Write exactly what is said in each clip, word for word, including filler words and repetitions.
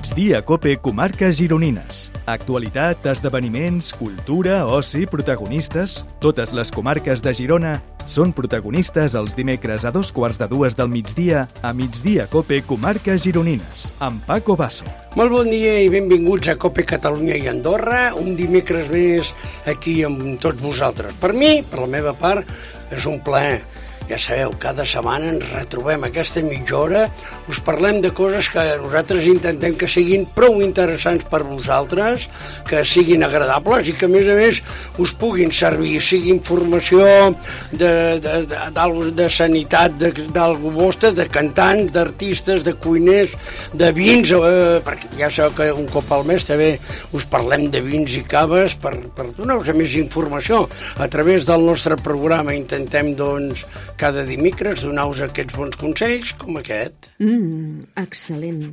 Migdia Cope Comarques Gironines. Actualitat, esdeveniments, cultura, oci, protagonistes... Totes les comarques de Girona són protagonistes els dimecres a dos quarts de dues del migdia a Migdia Cope Comarques Gironines, amb Paco Basso. Molt bon dia i benvinguts a Cope Catalunya i Andorra, un dimecres més aquí amb tots vosaltres. Per mi, per la meva part, és un plaer. Ja sabeu, cada setmana ens retrobem aquesta mitja hora, us parlem de coses que nosaltres intentem que siguin prou interessants per vosaltres, que siguin agradables i que, a més a més, us puguin servir, sigui informació de, de, de, de sanitat, d'algú vostre, de cantants, d'artistes, de cuiners, de vins, eh, perquè ja sabeu que un cop al mes també us parlem de vins i caves per, per donar-vos més informació. A través del nostre programa intentem, doncs, cada dimecres donar-vos aquests bons consells com aquest. Mmm, excel·lent.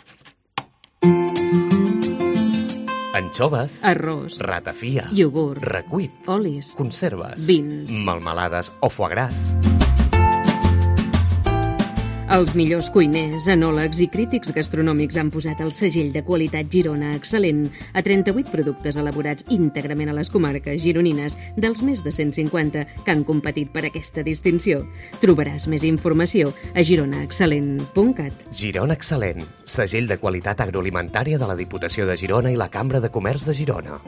Anxoves, arròs, ratafia, iogurt, recuit, olis, conserves, vins, melmelades o foie gras. Els millors cuiners, enòlegs i crítics gastronòmics han posat el segell de qualitat Girona excel·lent a trenta-vuit productes elaborats íntegrament a les comarques gironines dels més de cent cinquanta que han competit per aquesta distinció. Trobaràs més informació a girona excel·lent punt cat. Girona Excel·lent, segell de qualitat agroalimentària de la Diputació de Girona i la Cambra de Comerç de Girona.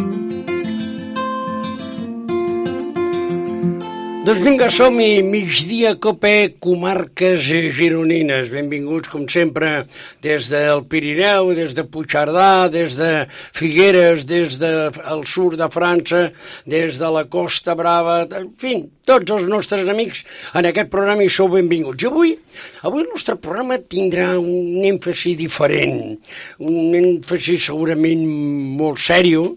Doncs vinga, som-hi, Migdia Cope Comarques Gironines. Benvinguts, com sempre, des del Pirineu, des de Puigcerdà, des de Figueres, des del sud de França, des de la Costa Brava, en fi, tots els nostres amics en aquest programa hi sou benvinguts. I avui, avui el nostre programa tindrà un èmfasi diferent, un èmfasi segurament molt sèrio.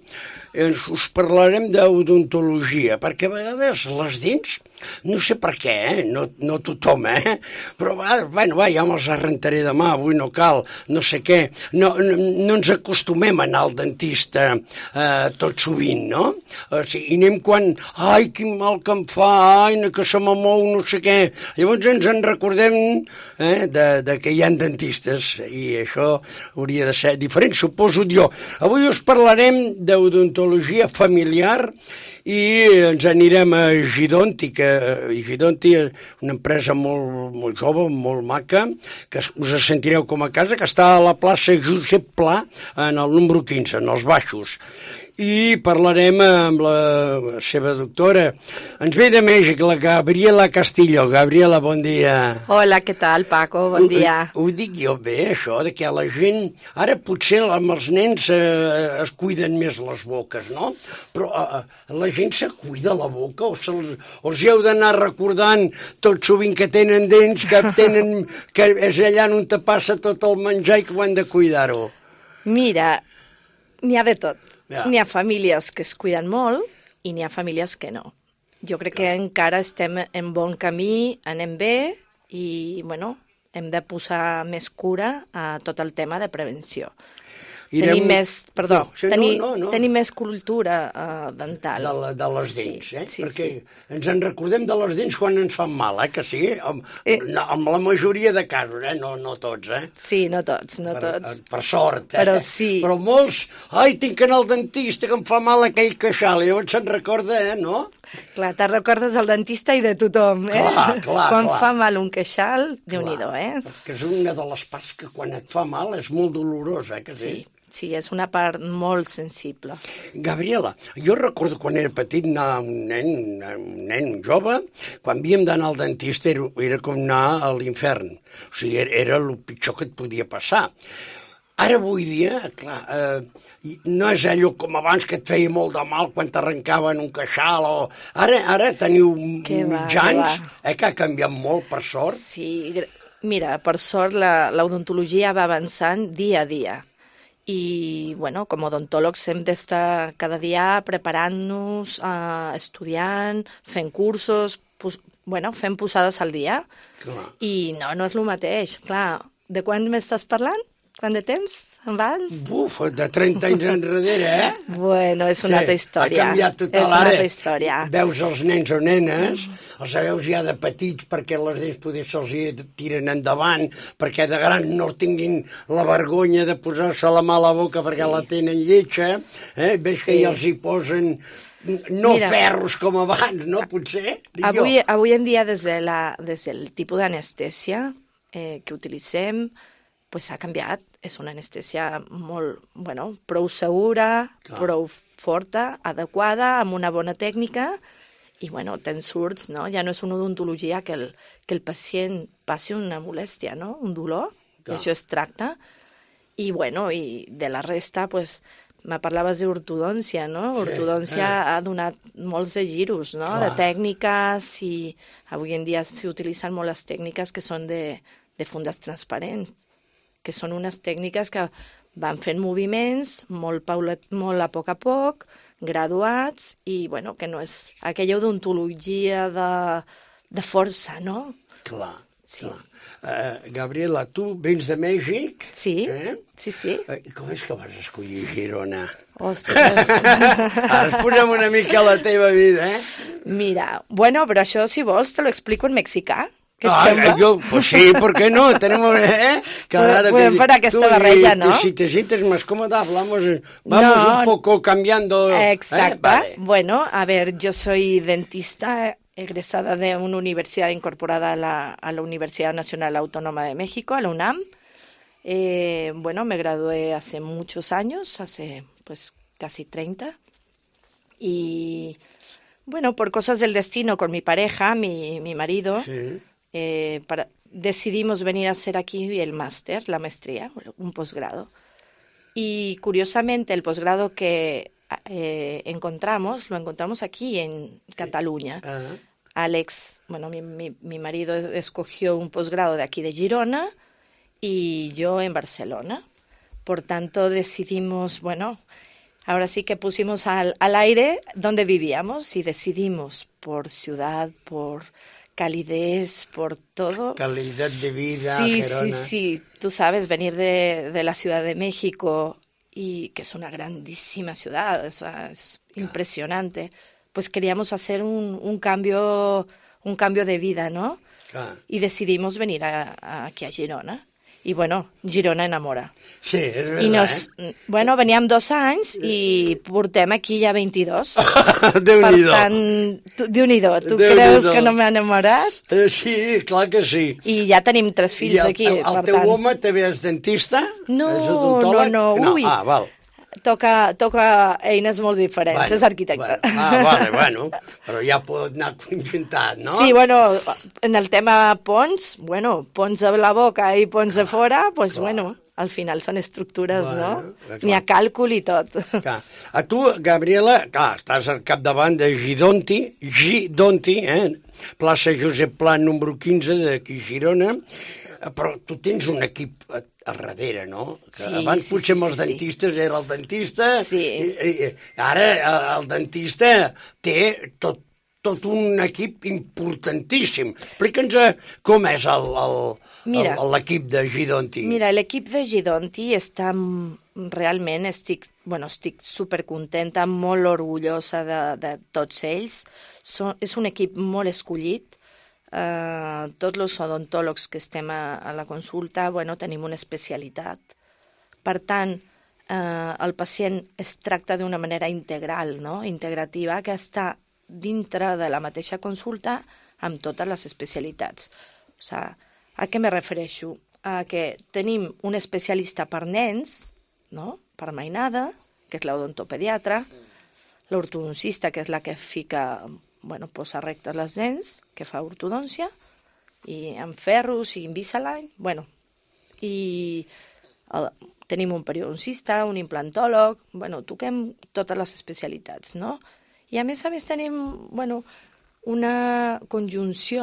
Us parlarem d'odontologia, perquè a vegades les dents, no sé per què, eh? no, no tothom, eh? però va, bueno, va, ja me'ls arrentaré demà, avui no cal, no sé què, no, no, no ens acostumem a anar al dentista eh, tot sovint, no? O sigui, i anem quan, ai, quin mal que em fa, ai, que se m'amou, no sé què, llavors ens en recordem eh, de, de que hi ha dentistes, i això hauria de ser diferent, suposo jo. Avui us parlarem d'odontologia familiar i ens anirem a Gidonti, que Gidonti és una empresa molt, molt jove, molt maca, que us sentireu com a casa, que està a la plaça Josep Pla, en el número quinze, en els baixos. I parlarem amb la seva doctora. Ens ve de Mèxic, la Gabriela Castillo. Gabriela, bon dia. Hola, què tal, Paco? Bon dia. Ho, ho dic jo bé, això, de que la gent... Ara potser amb els nens eh, es cuiden més les boques, no? Però eh, la gent se cuida la boca o, se, o els hi heu d'anar recordant tot sovint que tenen dents, que tenen que és allà on te passa tot el menjar i que ho han de cuidar-ho. Mira, n'hi ha de tot. Ja. N'hi ha famílies que es cuiden molt i n'hi ha famílies que no. Jo crec que encara estem en bon camí, anem bé i, bueno, hem de posar més cura a tot el tema de prevenció. Tenir més, perdó, no, sí, tenir, no, no, no. tenir més cultura uh, dental. De, la, de les dents, sí, eh? Sí, Perquè sí. ens en recordem de les dents quan ens fan mal, eh? Que sí? Amb, eh. amb la majoria de casos, eh? No, no tots, eh? Sí, no tots, no per, tots. Per sort, eh? Però sí. Però molts, ai, tinc que anar al dentista, que em fa mal aquell queixal, i llavors se'n recorda, eh? No? Clar, te recordes del dentista i de tothom, eh? Clar, clar, Quan clar. fa mal un queixal, Déu-n'hi-do, eh? Perquè és una de les parts que quan et fa mal és molt dolorosa, eh? Que sí? Sí. Sí, és una part molt sensible. Gabriela, jo recordo quan era petit anar un nen, un nen jove, quan havíem d'anar al dentista era, era com anar a l'infern. O sigui, era, era el pitjor que et podia passar. Ara avui dia, clar, eh, no és allò com abans que et feia molt de mal quan t'arrencaven un queixal o... Ara, ara teniu Que va, mitjans, que va. eh, que ha canviat molt, per sort. Sí, mira, per sort l'odontologia va avançant dia a dia. I, bueno, com a odontòlegs hem d'estar cada dia preparant-nos, eh, estudiant, fent cursos, pos, bueno, fent posades al dia. Clar. I no, no és el mateix. Clar, de quan m'estàs parlant? Quant de temps, abans? Buf, de trenta anys enrere, eh? Bueno, és una altra història. Ha canviat tot és una ara. altra història. Veus els nens o nenes, els veus ja de petits perquè les dents poder se'ls tiren endavant, perquè de gran no tinguin la vergonya de posar-se la mà a la boca perquè Sí. la tenen lletja, eh? Ves que Sí. ja els hi posen no Mira, ferros com abans, no? Potser? Dic Avui, jo. avui en dia, des, de la, des del tipus d'anestèsia eh, que utilitzem, pues ha canviat. És una anestèsia molt, bueno, prou segura, Clar. prou forta, adequada, amb una bona tècnica, i bueno, te'n surts, no? Ja no és una odontologia que el, que el pacient passi una molèstia, no? Un dolor, Clar. això es tracta. I bueno, i de la resta, pues, me parlaves d'ortodòncia, no? Sí, Ortodòncia eh. ha donat molts de giros, no? Clar. De tècniques, i avui en dia s'utilitzen molt les tècniques que són de, de fundes transparents, que són unes tècniques que van fent moviments molt, paulat, molt a poc a poc, graduats, i bueno, que no és aquella odontologia de, de força, no? Clar, Sí. clar. Uh, Gabriela, tu vens de Mèxic? Sí, Eh? sí, sí. Uh, com és que vas escollir Girona? Ostres. Ara ens posem una mica a la teva vida, eh? Mira, bueno, però això, si vols, te lo explico en mexicà. Què et Ah, sembla? yo, pues sí, ¿por qué no? Tenemos, ¿eh? Que ahora Podem fer aquesta tú, barreja, y- no? Si te sientes más cómoda, hablamos, eh, vamos No. un poco cambiando. ¿eh? Exacto. Vale. Bueno, a ver, yo soy dentista egresada de una universidad incorporada a la, a la Universidad Nacional Autónoma de México, a la UNAM. Eh, bueno, me gradué hace muchos años, hace pues casi treinta. Y bueno, por cosas del destino con mi pareja, mi, mi marido, Sí. eh, para, decidimos venir a hacer aquí el máster, la maestría, un posgrado. Y curiosamente el posgrado que eh, encontramos, lo encontramos aquí en Cataluña. Ah, Alex, bueno, mi, mi, mi marido escogió un posgrado de aquí de Girona y yo en Barcelona. Por tanto, decidimos, bueno, ahora sí que pusimos al, al aire donde vivíamos y decidimos por ciudad, por calidez, por todo. calidad de vida, Sí, Gerona. sí, sí. Tú sabes, venir de, de la Ciudad de México, y que es una grandísima ciudad, o sea, es impresionante. Pues queríamos hacer un, un cambio, un cambio de vida, ¿no? Clar. Y decidimos venir a, a- aquí a Girona. Y bueno, Girona enamora. Sí, és verdad, I nos, eh? bueno, veníem dos anys i portem aquí ja vint-i-dos. Per Déu-n'hi-do. tant, tu- Déu-n'hi-do, tu Déu-n'hi-do. creus que no m'he enamorat? Eh, sí, clar que sí. I ja tenim tres fills I el, aquí, el, el per teu tant. home també és dentista? No, És odontòleg? no, no, ui. Ah, val. Toca, toca eines molt diferents, Bueno, és arquitecte. Bueno. Ah, vale, bueno, però ja pot anar conjuntat, no? Sí, bueno, en el tema ponts, bueno, ponts a la boca i ponts a fora, pues clar. bueno, al final són estructures, Bueno, no? clar. N'hi ha càlcul i tot. Clar. A tu, Gabriela, clar, estàs al capdavant de Gidonti, Gidonti, eh? plaça Josep Pla, número quinze, d'aquí a Girona, però tu tens un equip a, a darrere, no? Que Sí, abans sí, potser sí, amb els sí, sí. dentistes era el dentista, Sí. i, i, i ara eh, el dentista té tot, tot un equip importantíssim. Explica'ns eh, com és el, el, Mira. el, l'equip de Gidonti. Mira, l'equip de Gidonti està m- realment, estic, bueno, estic supercontenta, molt orgullosa de, de tots ells. So, és un equip molt escollit. Uh, tots els odontòlegs que estem a, a la consulta, bueno, tenim una especialitat. Per tant, uh, el pacient es tracta d'una manera integral, no? Integrativa, que està dintre de la mateixa consulta amb totes les especialitats. O sigui, a què me refereixo? A que tenim un especialista per nens, no? Per mainada, que és l'odontopediatra, l'ortodoncista, que és la que fica, bueno, posa rectes les dents, que fa ortodòncia, i amb ferros i Invisalign, bueno, i el, tenim un periodoncista, un implantòleg, bueno, toquem totes les especialitats, no? I a més a més tenim, bueno, una conjunció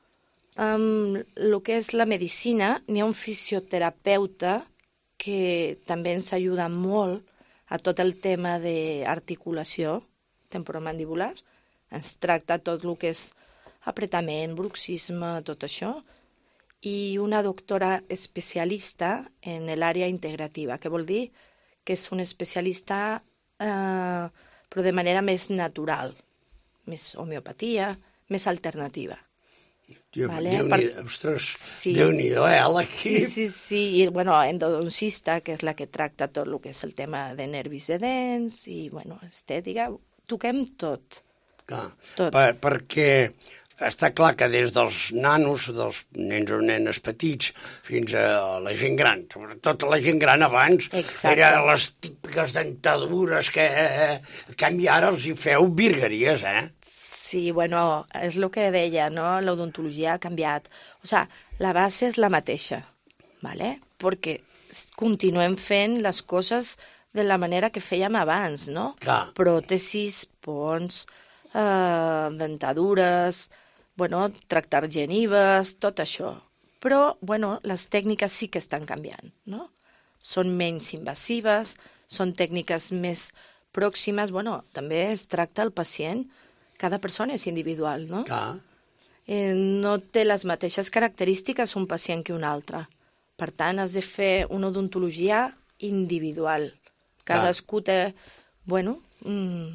amb el que és la medicina. N'hi ha un fisioterapeuta que també ens ajuda molt a tot el tema d'articulació temporomandibular. Ens tracta tot el que és apretament, bruxisme, tot això. i una doctora especialista en l'àrea integrativa, que vol dir que és un especialista eh, però de manera més natural, més homeopatia, més alternativa. Déu, Vale, Déu per- per... Ostres, Sí. Déu-n'hi-do, eh, Sí, l'equip. sí, sí, i bueno, endodoncista, que és la que tracta tot el que és el tema de nervis de dents i, bueno, estètica, toquem tot. Clar, Tot. per, perquè està clar que des dels nanos, dels nens o nenes petits, fins a la gent gran, sobretot la gent gran abans, Exacte. eren les típiques dentadures que, eh, en canvi ara els hi feu virgueries, eh? Sí, bueno, és el que deia, no? L'odontologia ha canviat. O sigui, la base és la mateixa, ¿vale? Perquè s- continuem fent les coses de la manera que fèiem abans, no? Clar. Pròtesis, ponts, eh, dentadures, bueno, tractar genives, tot això. Però, bueno, les tècniques sí que estan canviant, no? Són menys invasives, són tècniques més pròximes, bueno, també es tracta el pacient, cada persona és individual, no? Clar. Eh, no té les mateixes característiques un pacient que un altre. Per tant, has de fer una odontologia individual. Cadascú té, bueno, mm,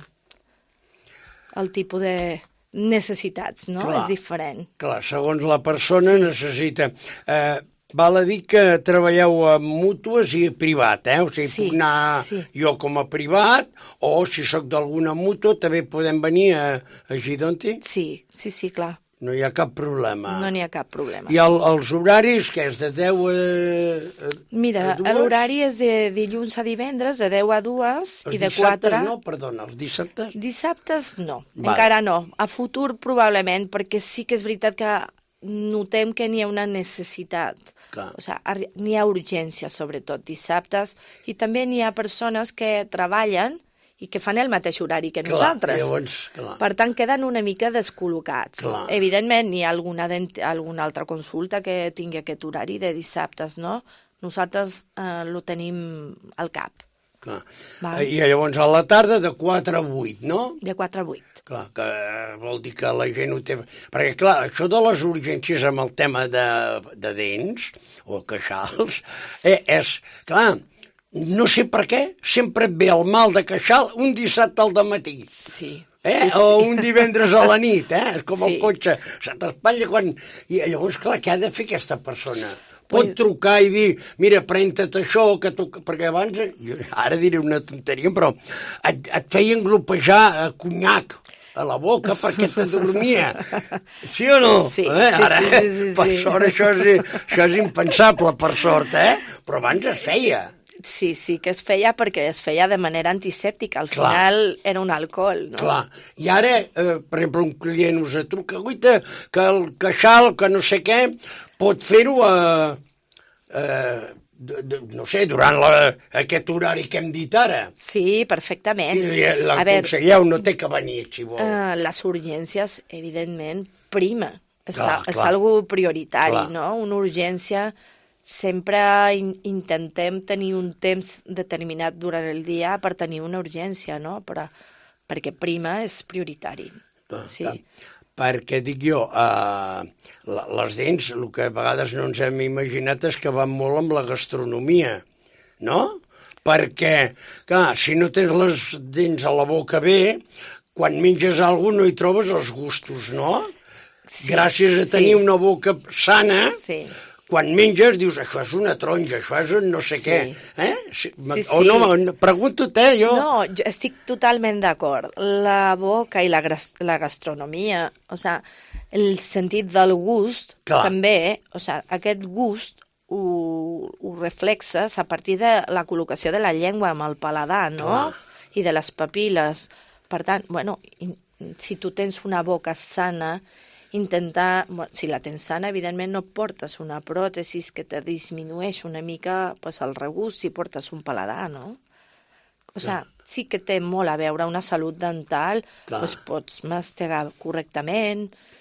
el tipus de necessitats, no? Clar. És diferent. Clar, segons la persona sí. necessita... Eh, val a dir que treballeu a mútues i a privat, eh? O sigui, Sí, puc anar sí. jo com a privat, o si sóc d'alguna mútua també podem venir a, a Gidonti? Sí, sí, sí, clar. No hi ha cap problema. No n'hi ha cap problema. I el, els horaris, que és de deu a, a, Mira, a dues? l'horari és de dilluns a divendres, de deu a dues Els i de dissabtes quatre... no, perdona, els dissabtes? Dissabtes no, Vale. encara no. A futur probablement, perquè sí que és veritat que notem que n'hi ha una necessitat. Clar. O sigui, arri- n'hi ha urgència, sobretot dissabtes, i també n'hi ha persones que treballen i que fan el mateix horari que Clar, nosaltres. llavors, clar. Per tant, queden una mica descol·locats. Clar. Evidentment, n'hi ha alguna, dent- alguna altra consulta que tingui aquest horari de dissabtes, no? Nosaltres eh, lo tenim al cap, Clar. Val. I llavors a la tarda de quatre a vuit, no? de quatre a vuit. Clar, que vol dir que la gent ho té... Perquè, clar, això de les urgències amb el tema de, de dents o queixals, eh, és... Clar, no sé per què, sempre et ve el mal de queixal un dissabte al dematí. Sí. Eh? Sí, sí. O un divendres a la nit, eh? És com Sí. el cotxe, se t'espatlla quan... I llavors, clar, què ha de fer aquesta persona? Pot Pues- trucar i dir, mira, pren-te't això, que tu... perquè abans, jo ara diré una tonteria, però et, et feien glopejar a conyac a la boca perquè t'adormia. Sí o no? Sí, eh? sí, Ara, sí, sí, sí, per sí. sort, això és, això és impensable, per sort, eh? Però abans es feia. Sí, sí, que es feia perquè es feia de manera antisèptica. Al Clar. final era un alcohol, no? Clar. I ara, eh, per exemple, un client us truca, guaita, que el queixal, que no sé què, pot fer-ho a... Eh, de, de, no sé, durant la, aquest horari que hem dit ara. Sí, perfectament. I A veure, l'aconselleu, no té que venir, si vol. eh, les urgències, evidentment, prima. És, Clar, a- és clar. algo prioritari, Clar. no? Una urgència, sempre in intentem tenir un temps determinat durant el dia per tenir una urgència, no? Però, perquè prima és prioritari. Clar, Sí. clar. Perquè, dic jo, eh, la- les dents, el que a vegades no ens hem imaginat és que van molt amb la gastronomia, no? Perquè, clar, si no tens les dents a la boca bé, quan menges alguna cosa no hi trobes els gustos, no? Sí, Gràcies a tenir sí. una boca sana, Sí. quan menges dius, això és una taronja, això és un no sé Sí. què. Eh? Sí, Sí, o sí. no, no, pregunto-te, jo... No, jo estic totalment d'acord. La boca i la, gras- la gastronomia, o sea, el sentit del gust, Clar. també, o sea, aquest gust ho, ho reflexes a partir de la col·locació de la llengua amb el paladar, no? Clar. I de les papil·les. Per tant, bueno, in- si tu tens una boca sana, intentar, bueno, si la tens sana, evidentment no portes una pròtesis que te disminueix una mica pues, el regust si portes un paladar, no? O sigui, sí que té molt a veure una salut dental, Clar. doncs pots mastegar correctament,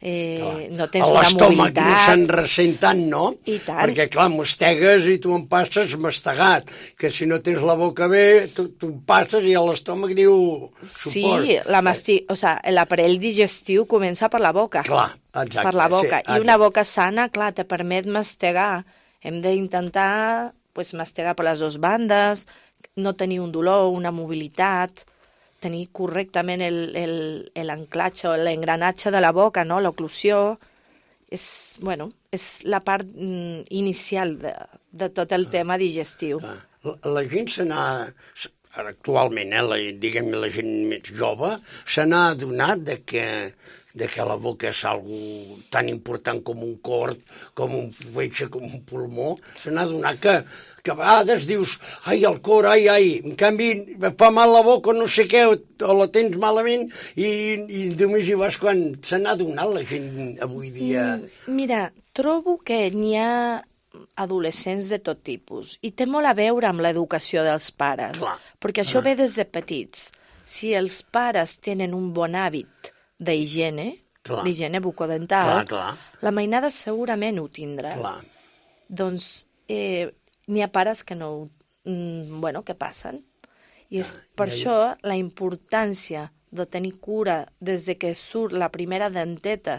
eh, no tens una l'estómac mobilitat. no se'n ressent tant, no? I tant. Perquè, clar, mastegues i tu en passes mastegat, que si no tens la boca bé, tu, tu en passes i l'estómac diu... Sí, suport. la masti... o sea, l'aparell digestiu comença per la boca. Clar, exacte. Per la boca. Sí, I una boca sana, clar, te permet mastegar. Hem d'intentar pues, mastegar per les dues bandes, no tenir un dolor, una mobilitat, tenir correctament l'anclatge o l'engranatge de la boca, no? L'oclusió. És, bueno, és la part mm, inicial de, de tot el tema digestiu. La, la gent se n'ha... Actualment, eh, la, diguem la gent més jove, se n'ha adonat de que, de que la boca és algo tan important com un cor, com un fetge, com un pulmó. Se n'ha adonat que, que a vegades dius, ai, el cor, ai, ai, en canvi fa mal la boca o no sé què, o, o la tens malament, i, i només hi vas quan se n'ha adonat la gent avui dia. Mira, trobo que n'hi ha adolescents de tot tipus, i té molt a veure amb l'educació dels pares, Clar. perquè això ve des de petits. Si els pares tenen un bon hàbit d'higiene, Clar. d'higiene bucodental, Clar, clar. la mainada segurament ho tindrà. Clar. Doncs eh, n'hi ha pares que no, mm, bueno, que passen. I és Ah, per ja, ja. això la importància de tenir cura des de que surt la primera denteta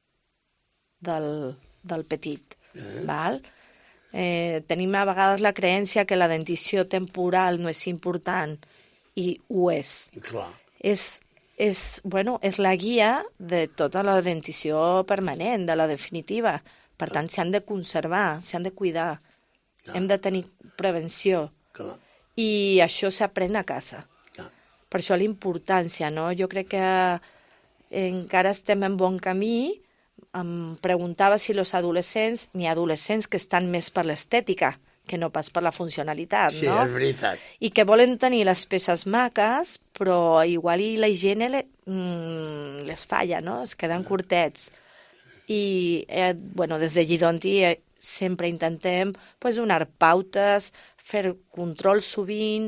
del, del petit, Eh. val? Eh, tenim a vegades la creència que la dentició temporal no és important, i ho és. Clar. És, és, bueno, és la guia de tota la dentició permanent, de la definitiva. Per tant, s'han de conservar, s'han de cuidar. Clar. Hem de tenir prevenció. Clar. I això s'aprèn a casa. Clar. Per això la importància, no? Jo crec que encara estem en bon camí. Em preguntava si els adolescents, n'hi ha adolescents que estan més per l'estètica que no pas per la funcionalitat, Sí, no? és veritat. I que volen tenir les peces maques, però igual i la higiene le, mm, les falla, no? Es queden curtets. I, eh, bueno, des de Gidonti eh, sempre intentem pues, donar pautes, fer control sovint,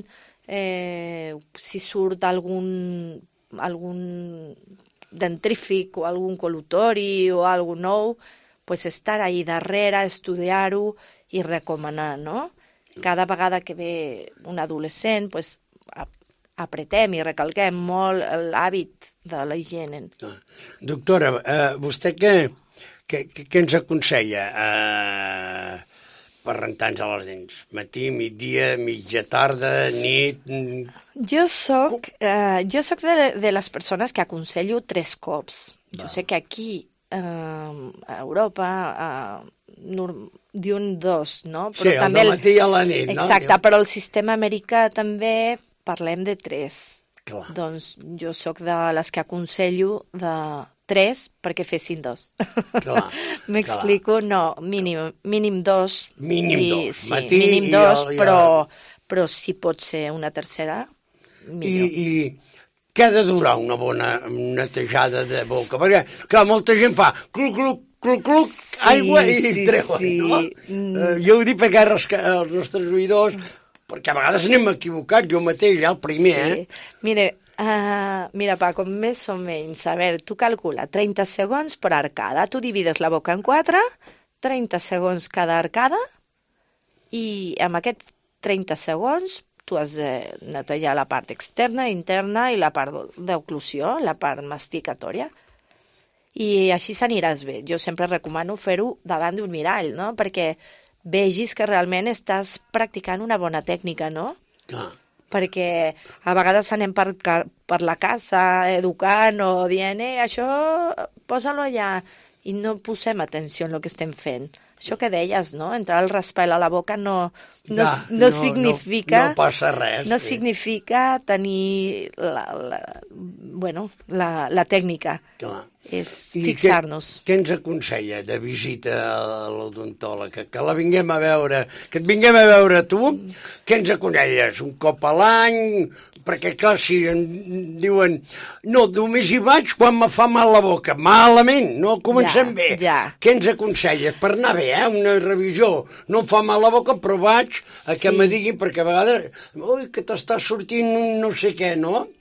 eh, si surt algun, algun dentrífic o algun col·lutori o algun nou, pues estar ahí darrere, estudiar-ho i recomanar, no? Cada vegada que ve un adolescent, pues, apretem i recalquem molt l'hàbit de la higiene. Doctora, eh, vostè què, què, què ens aconsella eh, per rentar-nos a les dents? Matí, migdia, mitja tarda, nit... Jo soc, eh, jo soc de, de les persones que aconsello tres cops. Jo Va. sé que aquí, eh, a Europa, eh, diuen dos, no? Sí, el del matí i a la nit, no? Exacte, però el sistema americà també parlem de tres. Clar. Doncs jo sóc de les que aconsello de tres perquè fessin dos. Clar, M'explico? No, mínim, mínim dos. Mínim i, dos, sí, matí mínim i dos, el- i el- però, però si pot ser una tercera, I, millor. I què ha de durar una bona netejada de boca? Perquè, clar, molta gent fa cluc, cluc, cluc, cluc, Sí, aigua i sí, treuen, sí. no? Mm. Eh, jo ho dic perquè resca- els nostres oïdors, perquè a vegades anem equivocats, jo mateix, ja el primer, Sí. Mira, uh, mira, Paco, més o menys, a veure, tu calcula trenta segons per arcada, tu divides la boca en quatre, trenta segons cada arcada, i amb aquest trenta segons tu has de netejar la part externa, interna i la part d'oclusió, la part masticatòria. I així s'aniràs bé. Jo sempre recomano fer-ho davant d'un mirall, no? Perquè vegis que realment estàs practicant una bona tècnica, no? eh? Clar. Perquè a vegades anem per, ca- per la casa educant o dient, eh, això posa-lo allà, i no posem atenció en el que estem fent. Això que deies, no? Entrar el raspall a la boca no, no, Ja, no, no, significa... no- no passa res, No sí. significa tenir la, la, bueno, la, la tècnica. Clar. És I fixar-nos. Què, què ens aconsella de visita a l'odontòleg? Que, que la vinguem a veure, que et vinguem a veure tu, què ens aconselles? Un cop a l'any? Perquè, clar, si em diuen no, només hi vaig quan me fa mal la boca. Malament, no comencem Ja, bé. ja. Què ens aconselles? Per anar bé, eh? Una revisió. No em fa mal la boca, però vaig a que Sí. me diguin, perquè a vegades, ui, que t'està sortint un no sé què, no?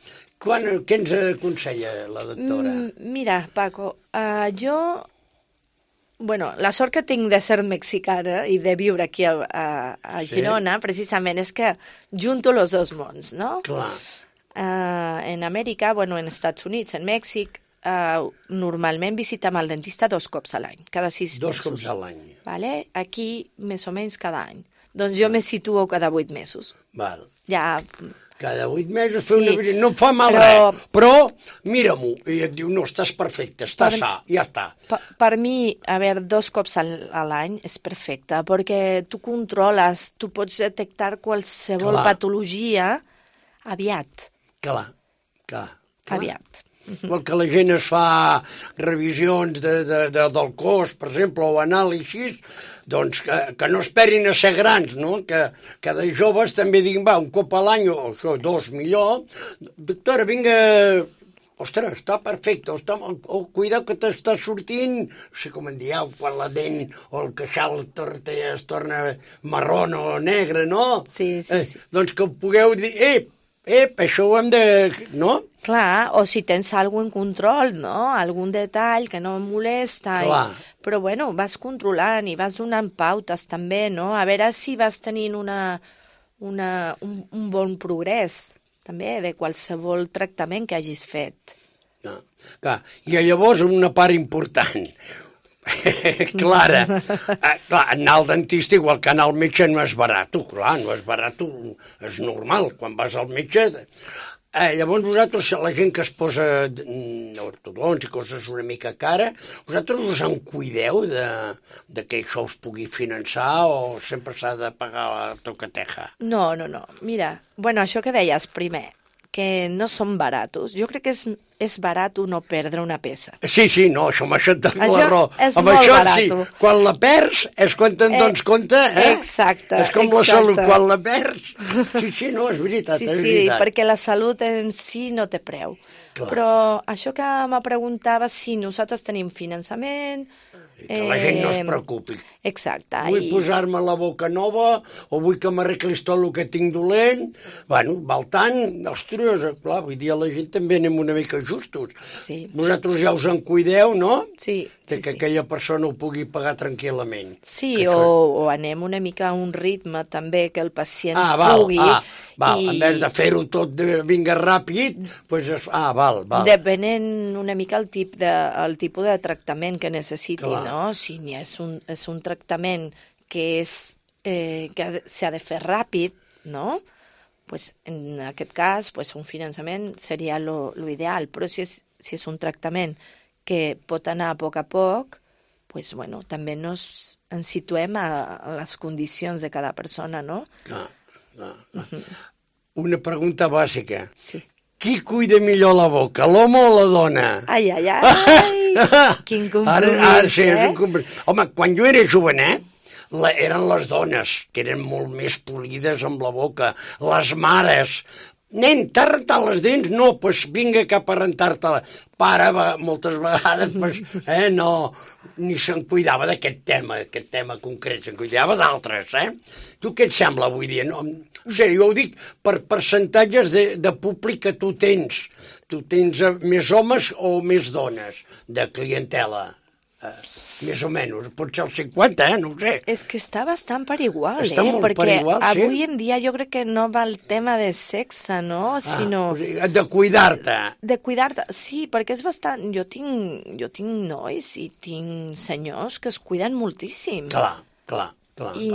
quan, què ens aconsella la doctora? Mm, mira, Paco, uh, jo... Bueno, la sort que tinc de ser mexicana i de viure aquí a, a, a Girona, sí. Precisament, és que junto los dos mons, no? Clar. Uh, en Amèrica, bueno, en Estats Units, en Mèxic, uh, normalment visitem el dentista dos cops a l'any, cada sis dos mesos. Dos cops a l'any. Vale? Aquí, més o menys, cada any. Doncs jo me situo cada vuit mesos. Val. Ja... Cada vuit mesos fer sí, una visita, no fa mal però, res, però mira-m'ho, i et diu, no, estàs perfecte, estàs per, sa, ja està. Per, per mi, a veure, dos cops al, a l'any és perfecte, perquè tu controles, tu pots detectar qualsevol clar. Patologia aviat. Clar, clar. clar. Aviat. Igual que la gent es fa revisions de, de, de, del cos, per exemple, o anàlisis, doncs que, que no esperin a ser grans, no? Que, que de joves també diguin, va, un cop a l'any, o això, dos millor. Doctora, vinga, ostres, està perfecte, està, o, o cuideu que t'està sortint, no sé com en dieu, quan la dent o el queixal es torna marrón o negre, no? Sí, sí, sí. Eh, doncs que pugueu dir, ep, ep, això ho hem de... no? Clar, o si tens algun control, no? Algun detall que no em molesta. I... Però, bueno, vas controlant i vas donant pautes també, no? A veure si vas tenint una, una, un, un bon progrés, també, de qualsevol tractament que hagis fet. No, clar. I llavors una part important, clara, eh, clar, anar al dentista igual que anar al metge no és barat, clar, no és barat, és normal, quan vas al metge... Eh, llavors vosaltres, la gent que es posa ortodons i coses una mica cara, vosaltres us en cuideu de, de que això us pugui finançar o sempre s'ha de pagar la tocateja? No, no, no. Mira, bueno, això que deies primer, que no són baratos. Jo crec que és, és barat no perdre una peça. Sí, sí, no, això amb això et dono això la raó. és amb molt això, barat. Sí, quan la perds és quan te'n dones eh, compte, eh? Exacte, és com exacte. la salut, quan la perds... Sí, sí, no, és veritat, sí, és sí, veritat. Sí, perquè la salut en si no té preu. Clar. Però això que me preguntava, si nosaltres tenim finançament... Que la gent no es preocupi. Exacte. Vull I... posar-me la boca nova o vull que m'arreglis tot el que tinc dolent. Bueno, val tant, ostres, clar, vull dir, a la gent també anem una mica justos. Sí. Vosaltres ja us en cuideu, no? Sí, de sí, que sí. aquella persona ho pugui pagar tranquil·lament. Sí, que o, això... o anem una mica a un ritme també que el pacient ah, val, pugui. Ah, val, i... en vez de fer-ho tot de vinga ràpid, doncs es... ah, val, val. Depenent una mica el, tip de, el tipus de tractament que necessiti, clar. No? Si n'hi és un, és un tractament que és eh, que s'ha de fer ràpid, no? Pues en aquest cas, pues un finançament seria lo, lo ideal, però si és, si és un tractament que pot anar a poc a poc, pues, bueno, també nos, ens situem a, a les condicions de cada persona, no? Clar, clar, clar. Uh-huh. Una pregunta bàsica. Sí. Qui cuida millor la boca, l'home o la dona? Ai, ai, ai! Quin compromís, ara, ara, sí, eh? És un compromís. Home, quan jo era jovenet, la, eren les dones, que eren molt més polides amb la boca, les mares... Nen, t'ha rentat les dents? No, doncs pues vinga cap a rentar-te-la. Pare, va, moltes vegades, pues, eh, no, ni se'n cuidava d'aquest tema, aquest tema concret, se'n cuidava d'altres, eh? Tu què et sembla avui dia? No, no sé, jo ho dic per percentatges de, de públic que tu tens. Tu tens més homes o més dones de clientela? Eh, més o menys, pot ser el cinquanta, eh? No ho sé. És que està bastant per igual, està eh? molt Perquè per igual, sí? avui en dia jo crec que no va el tema de sexe, no? Sinó... Ah, o sigui, de cuidar-te. De cuidar-te, sí, perquè és bastant... Jo tinc, jo tinc nois i tinc senyors que es cuiden moltíssim. Clar, clar. Clar, I,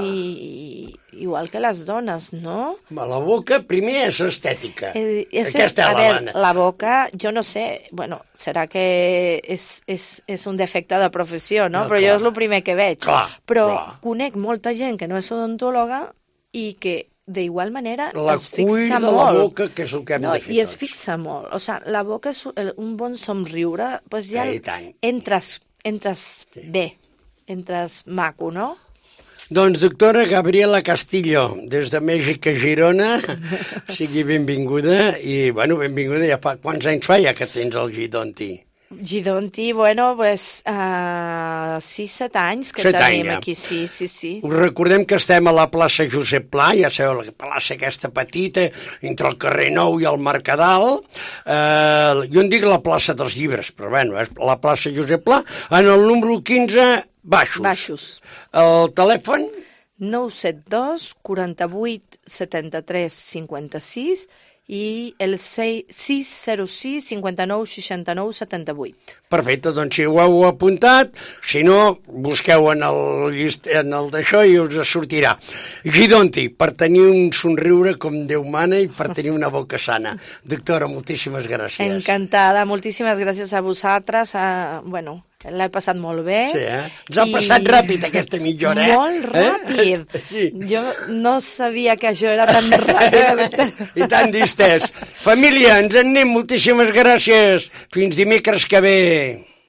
i igual que les dones, no? La boca, primer, és estètica. Eh, és, Aquesta a és la veure, banda. la boca, jo no sé, bueno, serà que és, és, és un defecte de professió, no? No, Però clar. jo és el primer que veig. Clar, Però clar. conec molta gent que no és odontòloga i que d'igual manera La es fixa cuida molt. la boca, que és el que hem no, de fer I es tots. fixa molt. O sigui, la boca és un bon somriure, doncs ja Eh, i tant. entres, entres Sí. bé, entres maco, no? Doncs, doctora Gabriela Castillo, des de Mèxic a Girona, sigui benvinguda, i, bueno, benvinguda, ja fa, quants anys fa ja que tens el Gidonti? Gidonti, bueno, pues, uh, sis set anys que Set tenim anys, ja. aquí, sí, sí, sí. Us recordem que estem a la plaça Josep Pla, ja sabeu, la plaça aquesta petita, entre el carrer Nou i el Mercadal. Eh, jo en dic la plaça dels llibres, però bueno, és la plaça Josep Pla, en el número quinze, baixos. Baixos. El telèfon? nou set dos, quaranta-vuit, setanta-tres, cinquanta-sis i el sis zero sis, cinquanta-nou, seixanta-nou, setanta-vuit. Perfecte, doncs si ho heu apuntat, si no, busqueu en el, llist, en el d'això i us sortirà. Gidonti, per tenir un somriure com Déu mana i per tenir una boca sana. Doctora, moltíssimes gràcies. Encantada, moltíssimes gràcies a vosaltres. A, bueno, l'he passat molt bé. Sí, eh? Ens ha I... passat ràpid aquesta mitja hora, eh? Molt ràpid. Eh? Sí. Jo no sabia que això era tan ràpid. I tan distès. Família, ens en anem. Moltíssimes gràcies. Fins dimecres que ve.